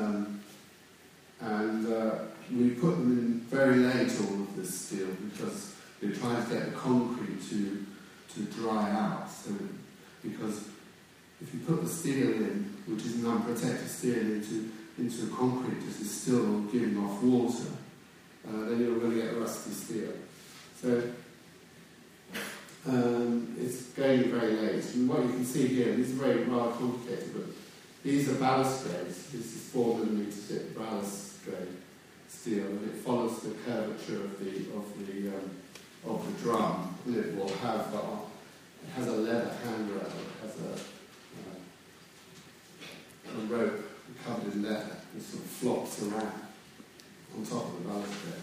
We put them in very late, all of this steel, because we're trying to get the concrete to dry out. So, because if you put the steel in, which is an unprotected steel, into concrete that is still giving off water, then you're going to get rusty steel. So it's going very late. And what you can see here, these are rather complicated, but these are balustrades. This is 4mm thick balustrade steel, and it follows the curvature of the drum. And it will have it has a leather handrail. It has a rope covered in leather. It sort of flops around on top of the balustrade.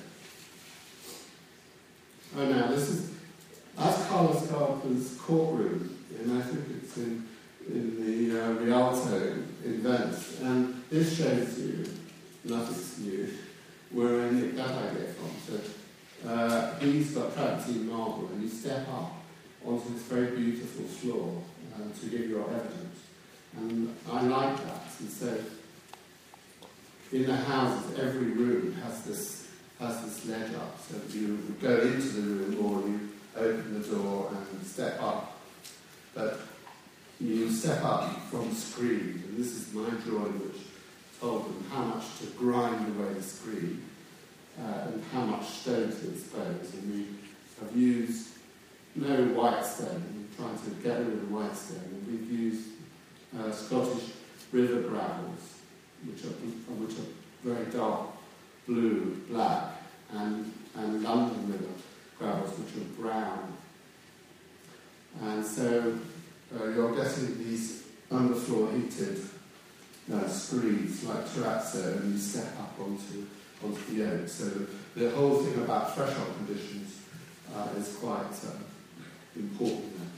Oh, now that's Carlos Garper's courtroom, and I think it's in the Rialto in Venice. And this shows you, nothing's new, where I get that idea from. So he's got travertine marble, and you step up onto this very beautiful floor to give your evidence. And I like that. And so in the houses, every room has this ledge up, so that you go into the room or you open the door and step up. But you step up from screen, and this is my drawing which told them how much to grind away the screen and how much stone to expose. And we have used no white stone. We're trying to get rid of the white stone, and we've used Scottish river gravels, which are very dark blue, black, and London river gravels, which are brown. And so you're getting these underfloor heated screeds like terrazzo, and you step up onto the oak. So the whole thing about threshold conditions is quite important there.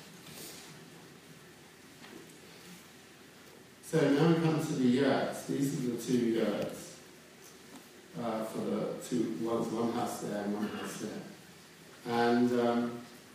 So now we come to the yurts. These are the 2 yurts for the two. One house there and one house there. And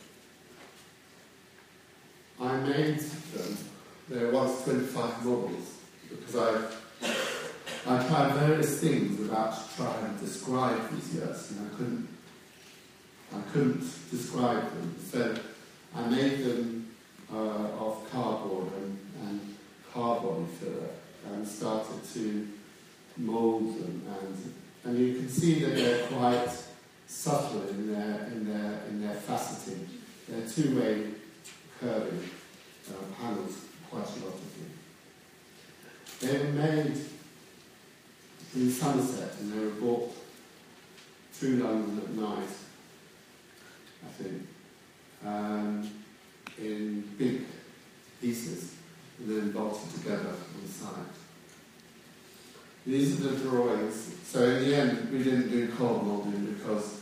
I made them. There was 25 models because I tried various things about to try and describe these yurts, and I couldn't describe them. So I made them of cardboard and car body filler, and started to mould them, and you can see that they're quite subtle in their faceting. They're two-way curving panels, quite a lot of them. They were made in Somerset, and they were brought through London at night, I think, in big pieces, and then bolted together on the side. These are the drawings. So in the end, we didn't do cold moulding because,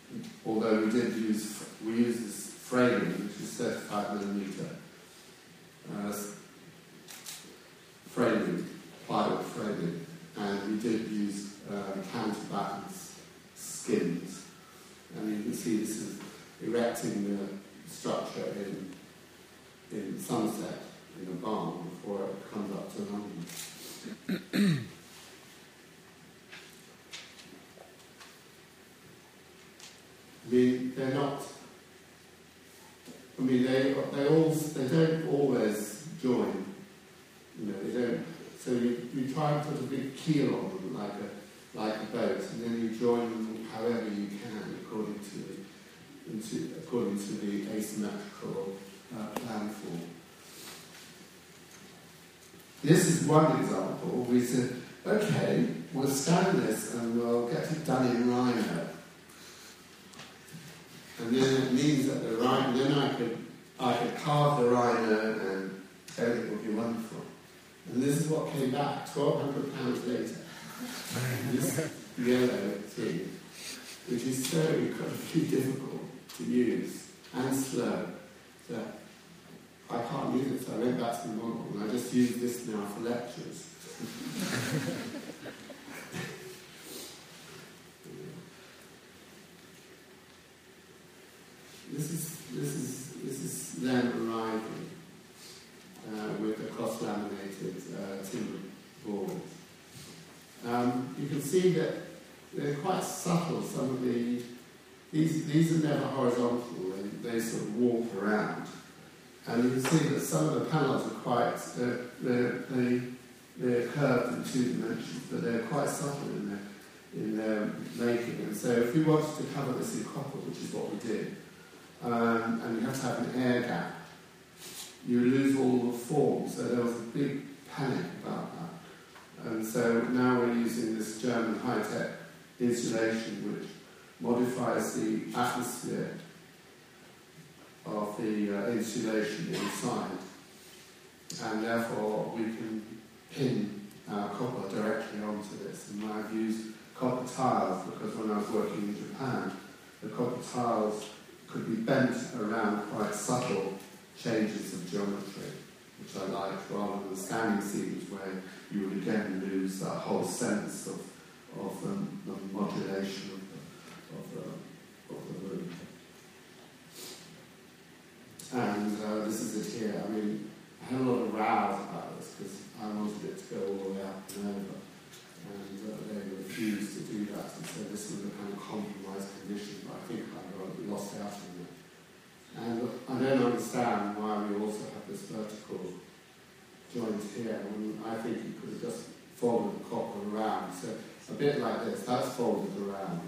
although we used this framing, which is 35mm, framing, plywood framing, and we did use counterbalance skins. And you can see this is erecting the structure in Somerset, in a barn, before it comes up to London. I mean, they're not. I mean, they don't always join. You know, they don't. So you try and put a big keel on them like a boat, and then you join them however you can according to the asymmetrical planform. This is one example. We said, okay, we'll scan this and we'll get it done in Rhino. And then it means that the Rhino, then I could carve the Rhino and everything would be wonderful. And this is what came back £1,200 later. This yellow thing, which is so incredibly difficult to use and slow. So I can't use it, so I went back to the model and I just use this now for lectures. This is them arriving with the cross-laminated timber boards. You can see that they're quite subtle. Some of these are never horizontal; they sort of warp around, and you can see that some of the panels are quite they're curved in 2 dimensions, but they're quite subtle in their making. And so, if we wanted to cover this in copper, which is what we did. And you have to have an air gap. You lose all the form, so there was a big panic about that. And so now we're using this German high-tech insulation which modifies the atmosphere of the insulation inside, and therefore we can pin our copper directly onto this. And I've used copper tiles because when I was working in Japan, the copper tiles could be bent around quite subtle changes of geometry, which I liked, rather than standing seams where you would again lose that whole sense of the modulation of the room. And this is it here. I mean, I had a lot of rows about this because I wanted it to go all the way up and over, and they refused to do that, and so this was a kind of compromised condition, but I think I lost out on it. And I don't understand why we also have this vertical joint here. I think you could have just folded the copper around. So a bit like this, that's folded around.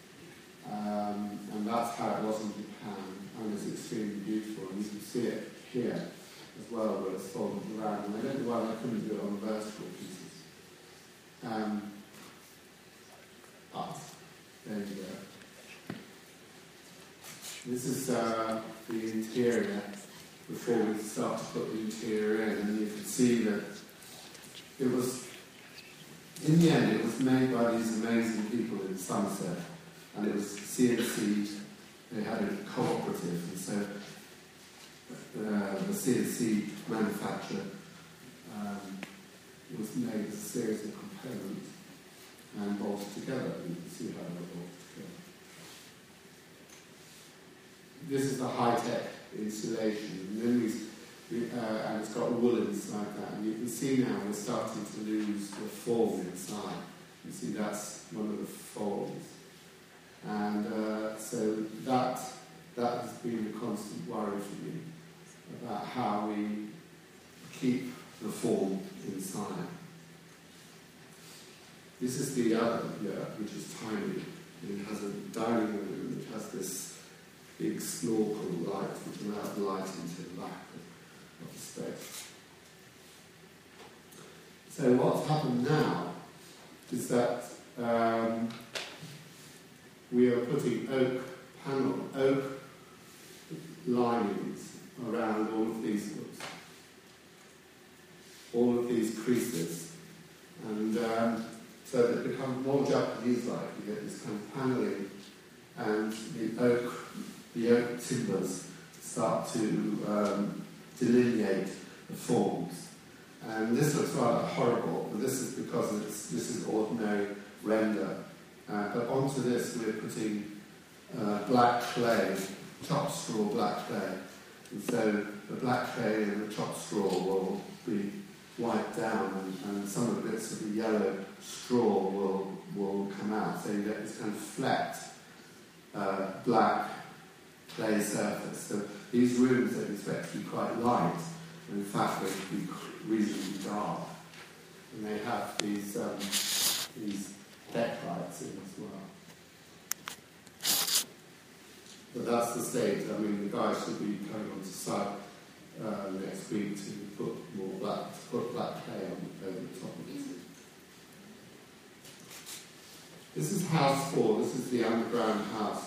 And that's how it was in Japan, and it's extremely beautiful. And you can see it here as well, where it's folded around. And I don't know why I couldn't do it on the vertical pieces. But there you go. This is the interior before we start to put the interior in, and you can see that it was, in the end, it was made by these amazing people in Somerset, and it was CNC. They had a cooperative, and so the CNC manufacturer was made as a series of components and bolted together. You can see how they were bolted together. This is the high-tech insulation, and then and it's got wool inside that, and you can see now we're starting to lose the form inside. You see that's one of the folds, and so that has been a constant worry for me about how we keep the form inside. This is the other yurt, which is tiny. It has a dining room which has this big snorkel light which allows light into the back of the space. So what's happened now is that we are putting oak linings around all of these creases, and so that it becomes more Japanese-like. You get this kind of paneling, and the oak timbers start to delineate the the forms. And this looks rather horrible, but this is because this is ordinary render. But onto this we're putting black clay, chopped straw black clay. And so the black clay and the chopped straw will be wiped down, and some of the bits of the yellow straw will come out. So you get this kind of flat black clay surface. So these rooms are expected to be quite light, and in fact they can be reasonably dark. And they have these deck lights in as well. But that's the state. I mean, the guys should be coming on to site next week to put black clay on over the top of this. This is house 4. This is the underground house,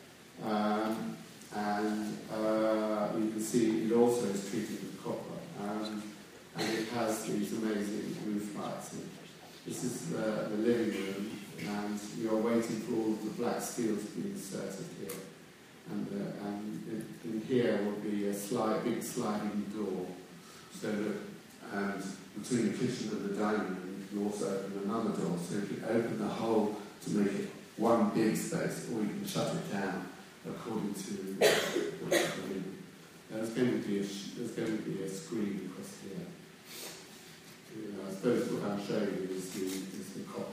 and you can see it also is treated with copper, and it has these amazing roof lights. And this is the living room, and you're waiting for all of the black steel to be inserted here. And in here will be a big sliding door, so that, and between the kitchen and the dining room you can also open another door, so you can open the whole to make it one big space, or you can shut it down according to what you need. There's going to be a screen across here. I suppose what I'm showing you is the copper.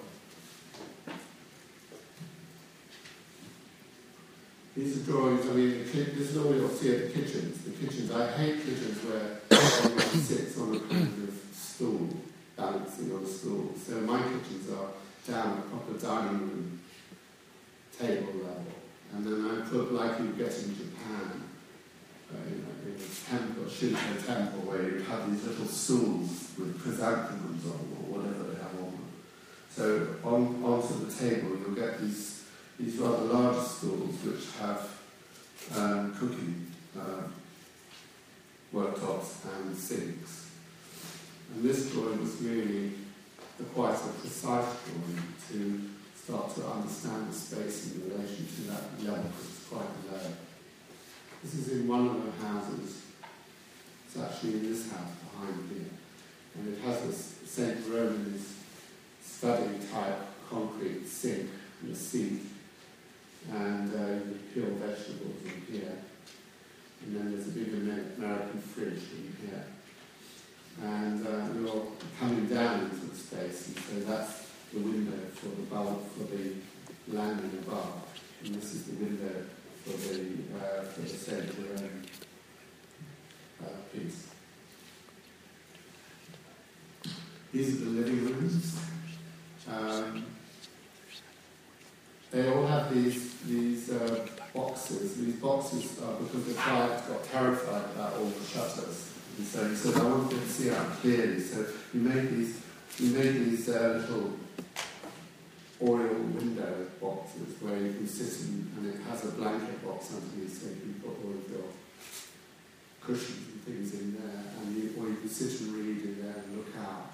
These are drawings. I mean, this is all you'll see at the kitchens. I hate kitchens where everyone sits on a kind of stool, balancing on a stool. So my kitchens are down a proper dining room table level. And then I put, like you get in Japan, in a temple, Shinto temple, where you have these little stools with chrysanthemums on them, or whatever they have on them. So onto the table you'll get these rather large stools which have cooking worktops and sinks. And this drawing was really quite a precise drawing to start to understand the space in relation to that level, because it's quite low. This is in one of the houses. It's actually in this house behind here. And it has this St. Roman's study type concrete sink and a seat. And you can peel vegetables in here. And then there's a big American fridge in here. And you're coming down into the space, and so that's the window for the bulb for the landing above. And this is the window for the centre piece. These are the living rooms. They all have these boxes. These boxes are because the client got terrified about all the shutters, and so he said, "I want you to see out clearly." So we made these little oriel window boxes where you can sit in, and it has a blanket box underneath, so you can put all of your cushions and things in there, or you can sit and read in there and look out.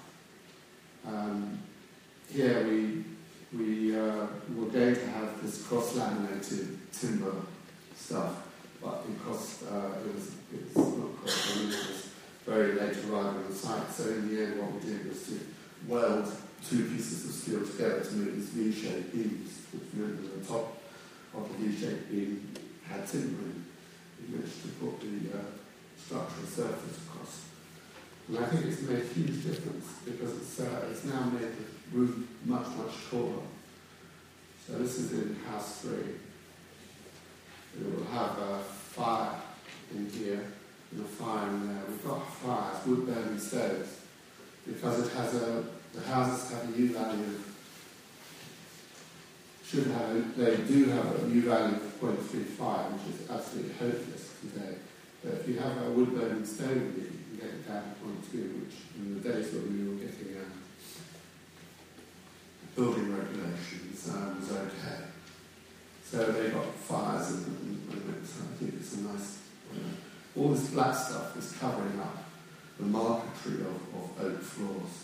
Here we were going to have this cross-laminated timber stuff, but because it's not cross-laminated, it was very late arriving on the site, so in the end what we did was to weld two pieces of steel together to make these V-shaped beams, which meant that the top of the V-shaped beam had timber in. We managed to put the structural surface across. And I think it's made a huge difference, because it's now made the room much, much taller. So this is in house 3. We will have a fire in here and a fire in there. We've got fires, wood burning stoves, because the houses have a U value they do have a U value of 0.35, which is absolutely hopeless today. But if you have a wood burning stove, you can get it down to 0.2, which in the days when we were getting building regulations was okay. So they got fires and so I think it's a nice... all this black stuff is covering up the marquetry of oak floors.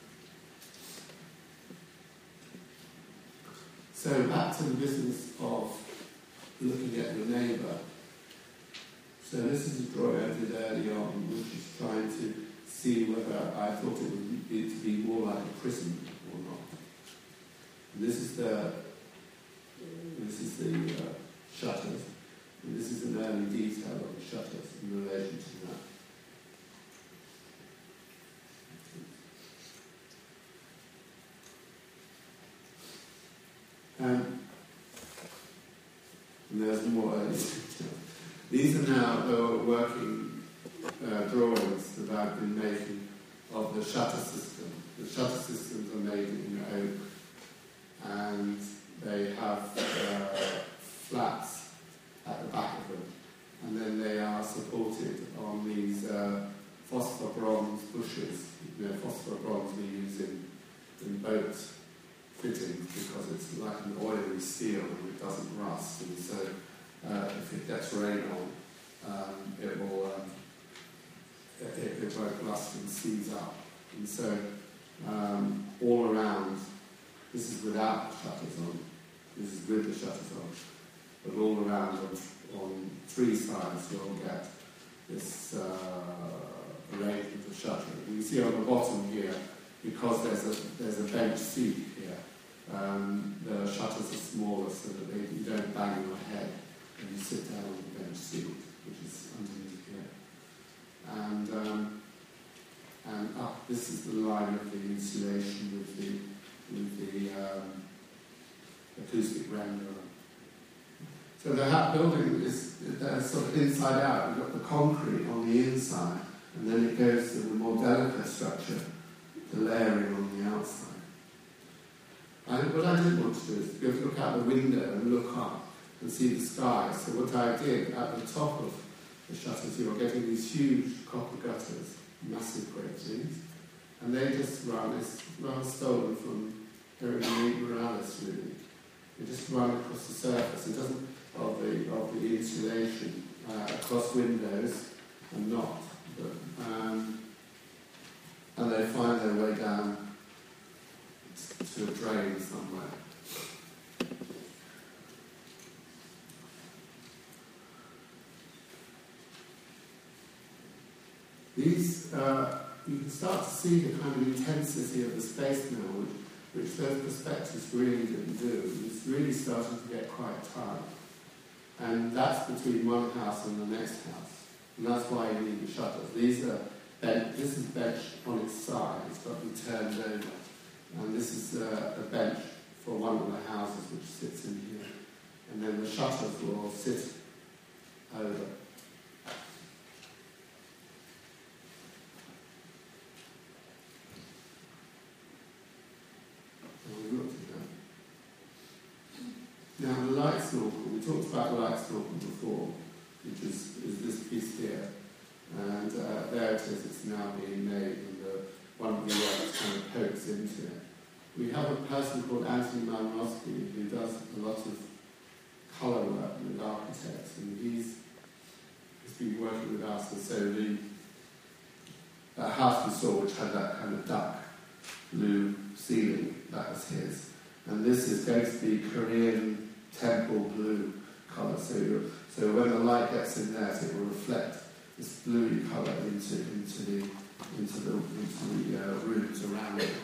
So back to the business of looking at your neighbour. So this is a drawing I did early on, which is trying to see whether I thought it would be more like a prism or not. And this is the shutters, and this is an early detail of the shutters in relation to that. And there's more early detail. These are now working drawings that I've been making of the shutter system. The shutter systems are made in oak, and they have flats at the back of them, and then they are supported on these phosphor bronze bushes. Phosphor bronze we use in boat fittings because it's like an oily steel and it doesn't rust, and so if it gets rain on, it won't rust and seize up. And so all around, this is without the shutters on, this is with the shutters on, but all around on three sides you'll get this arrangement of shuttering. You see on the bottom here, because there's a bench seat here, the shutters are smaller so that you don't bang your head when you sit down on the bench seat, which is underneath here. And up, this is the line of the insulation with the acoustic renderer. So the building is sort of inside out. You've got the concrete on the inside, and then it goes to the more delicate structure, the layering on the outside. What I did want to do is to be able to look out the window and look up and see the sky. So what I did, at the top of the shutters, you're getting these huge copper gutters, massive gratings, and they just run, it's rather stolen from Eric Morales, really. They just run across the surface. It doesn't, of the insulation, across windows and not. But, and they find their way down to a drain somewhere. These, you can start to see the kind of intensity of the space now, which those perspectives really didn't do. It's really starting to get quite tight. And that's between one house and the next house. And that's why you need the shutters. This is bench on its side, it's got to be turned over. And this is a bench for one of the houses which sits in here. And then the shutters will sit over. Now the light snorkel, we talked about the light snorkel before, which is this piece here, and there it is, it's now being made, and one of the works kind of pokes into it. We have a person called Anthony Malmrosky who does a lot of colour work with architects, and he's been working with us, and so the house we saw, which had that kind of duck blue ceiling, that was his. And this is going to be Korean temple blue colour. So when the light gets in there, it will reflect this bluey colour into the rooms around it.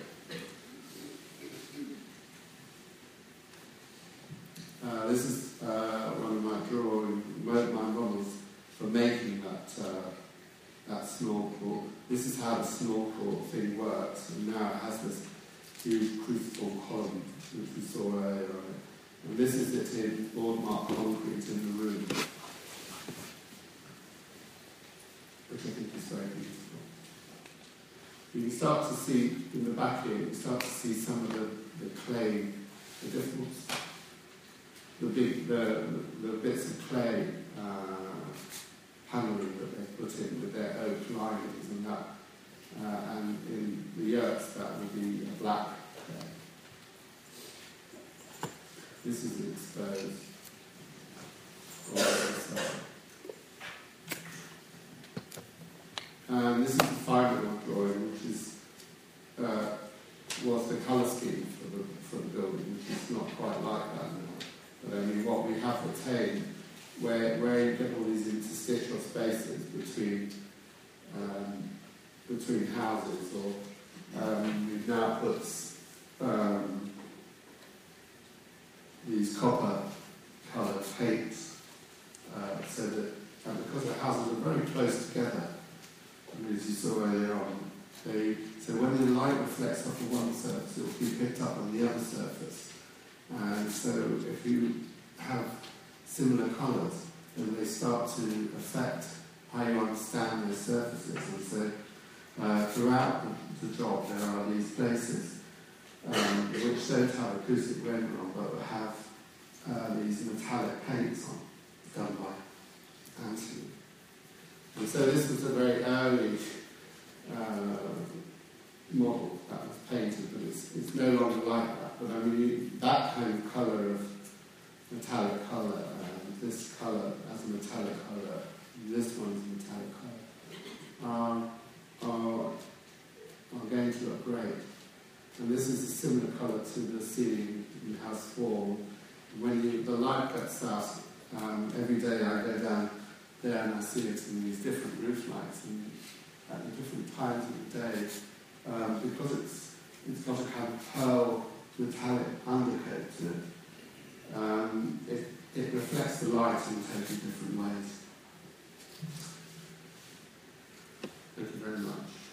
This is one of my models for making that snorkel. This is how the snorkel thing works, and now it has this huge cruciform column, which we saw earlier on it. And this is it in board-marked concrete in the room, which I think is very beautiful. You can start to see, in the back here, you start to see some of the clay, the difference, the bits of clay paneling that they put in with their oak linings and that. And in the yurts, that would be a black clay. This is exposed. And this is the final drawing, which was the colour scheme for the building, which is not quite like that now. But I mean, what we have attained, where you get all these interstitial spaces between between houses, or we've now put these copper-coloured paints, so that because the houses are very close together, and as you saw earlier on, so when the light reflects off of one surface, it will be picked up on the other surface. And so if you have similar colours, then they start to affect how you understand those surfaces. And so throughout the job there are these places which don't have acoustic render on, but have these metallic paints on, done by Anthony. And so this was a very early model that was painted, but it's no longer like that. But I mean, that kind of colour of metallic colour, and this colour as a metallic colour, and this one's a metallic colour, are going to look great. And this is a similar colour to the ceiling in House 4. When the light gets out, every day I go down there and I see it in these different roof lights and at the different times of the day, because it's got a kind of pearl metallic undercoat to it. It reflects the light in totally different ways. Thank you very much.